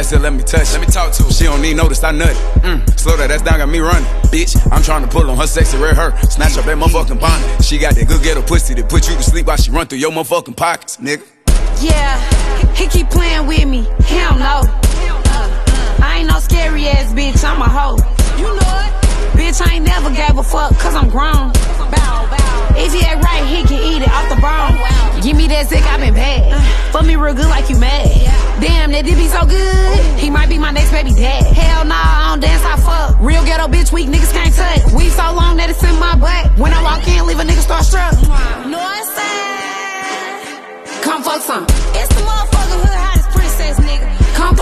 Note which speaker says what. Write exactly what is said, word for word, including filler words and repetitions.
Speaker 1: ass here, let me touch. Let me talk to her. She don't need notice, I nut. Mm. Slow that ass down, got me running. Bitch, I'm trying to pull on her sexy red hair. Snatch up that motherfucking bonnet. She got that good ghetto pussy that put you to sleep while she run through your motherfucking pockets, nigga.
Speaker 2: Yeah, he keep playing with me. He don't know. I ain't no scary ass bitch, I'm a hoe. You know it. Bitch, I ain't never gave a fuck, cause I'm grown. Bow, bow. If he act right, he can eat it off the bone. Give me that zick, I been bad. Fuck me real good like you mad. Damn, that did be so good. He might be my next baby dad. Hell nah, I don't dance, I fuck. Real ghetto bitch, weak niggas can't touch. We so long that it's in my butt. When I walk in, leave a nigga starstruck. Northside. Come fuck some. It's the motherfucking hood hottest princess, nigga. Come